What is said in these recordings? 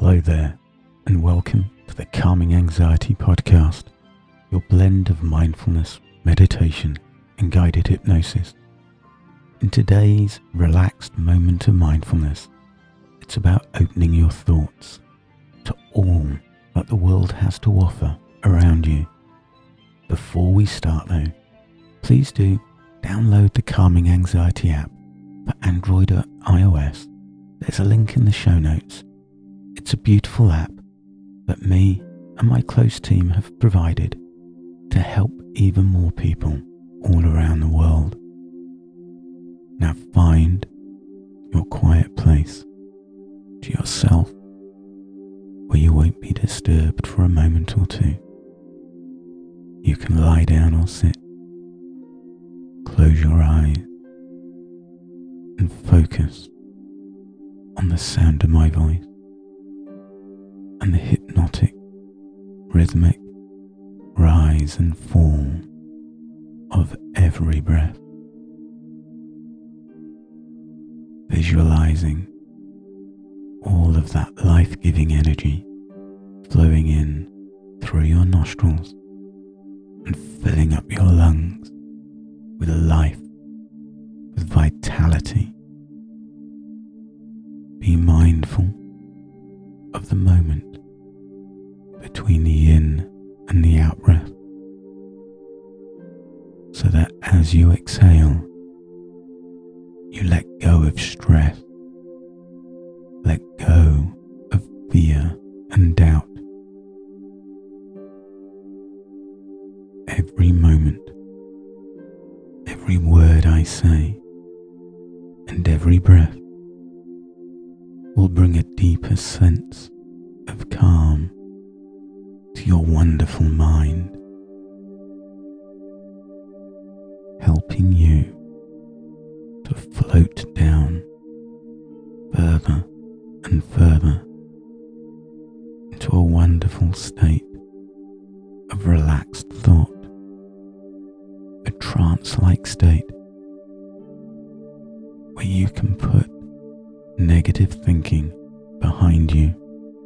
Hello there, and welcome to the Calming Anxiety Podcast, your blend of mindfulness, meditation, and guided hypnosis. In today's relaxed moment of mindfulness, it's about opening your thoughts to all that the world has to offer around you. Before we start though, please do download the Calming Anxiety app for Android or iOS. There's a link in the show notes. It's a beautiful app that me and my close team have provided to help even more people all around the world. Now find your quiet place to yourself where you won't be disturbed for a moment or two. You can lie down or sit. Close your eyes and focus on the sound of my voice and the hypnotic, rhythmic rise and fall of every breath. Visualizing all of that life-giving energy flowing in through your nostrils and filling up your lungs with life, with vitality. Be mindful of the moment between the in and the out breath, so that as you exhale, you let go of stress, let go of fear and doubt. Every moment, every word I say, and every breath will bring a deeper sense of calm to your wonderful mind, helping you to float down further and further into a wonderful state of relaxed thought, a trance-like state where you can put negative thinking behind you,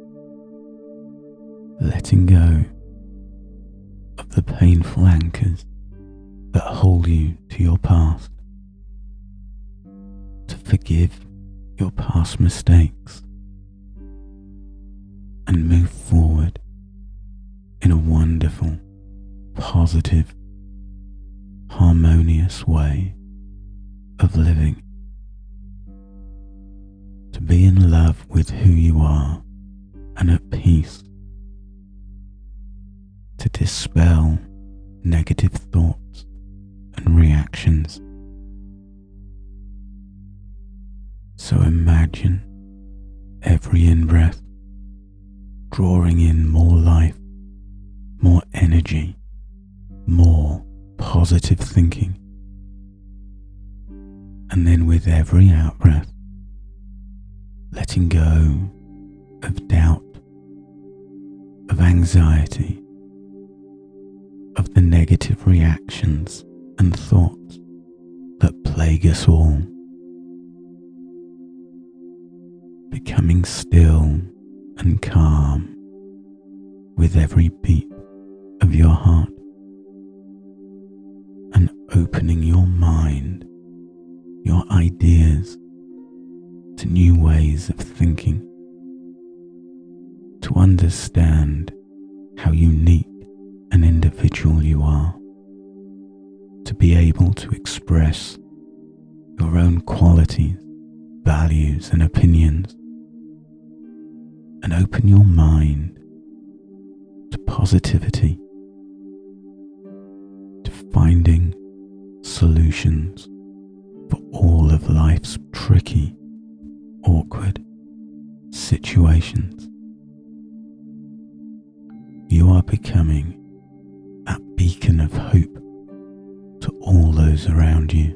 letting go of the painful anchors that hold you to your past, to forgive your past mistakes and move forward in a wonderful, positive, harmonious way of living. To be in love with who you are and at peace. To dispel negative thoughts and reactions. So imagine every in-breath drawing in more life, more energy, more positive thinking. And then with every out-breath, letting go of doubt, of anxiety, of the negative reactions and thoughts that plague us all. Becoming still and calm with every beat of your heart, and opening your mind, your ideas, to new ways of thinking, to understand how unique an individual you are, to be able to express your own qualities, values and opinions, and open your mind to positivity, to finding solutions for all of life's tricky, awkward situations. You are becoming that beacon of hope to all those around you.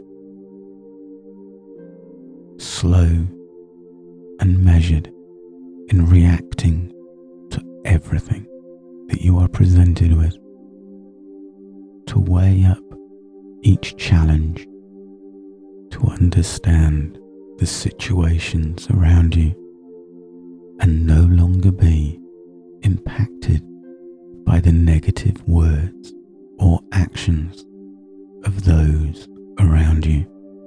Slow and measured in reacting to everything that you are presented with, to weigh up each challenge, to understand the situations around you and no longer longer be impacted by the negative words or actions of those around you.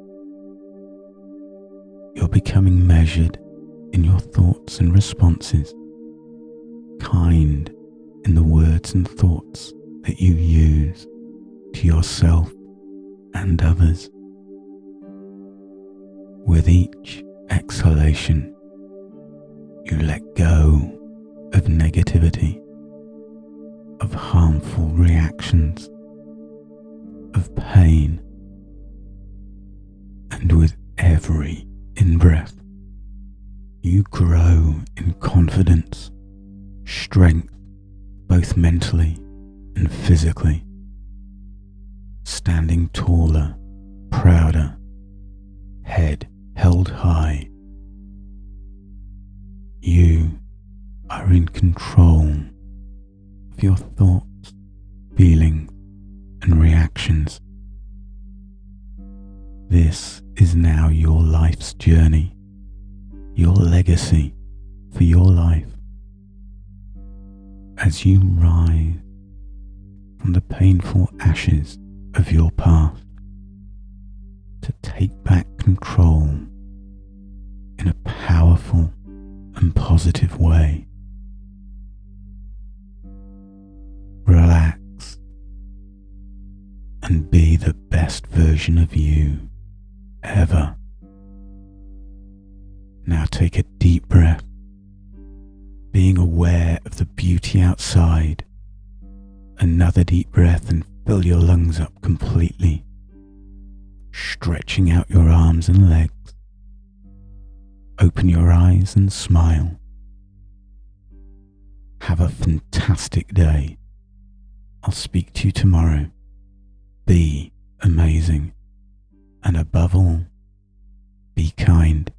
You're becoming measured in your thoughts and responses, kind in the words and thoughts that you use to yourself and others. With each exhalation, you let go of negativity, of harmful reactions, of pain, and with every in-breath, you grow in confidence, strength, both mentally and physically, standing taller, prouder, head held high. You are in control of your thoughts, feelings, and reactions. This is now your life's journey, your legacy for your life. As you rise from the painful ashes of your past to take back control in a powerful and positive way. Relax and be the best version of you ever. Now take a deep breath, being aware of the beauty outside. Another deep breath and fill your lungs up completely, stretching out your arms and legs. Open your eyes and smile. Have a fantastic day. I'll speak to you tomorrow. Be amazing. And above all, be kind.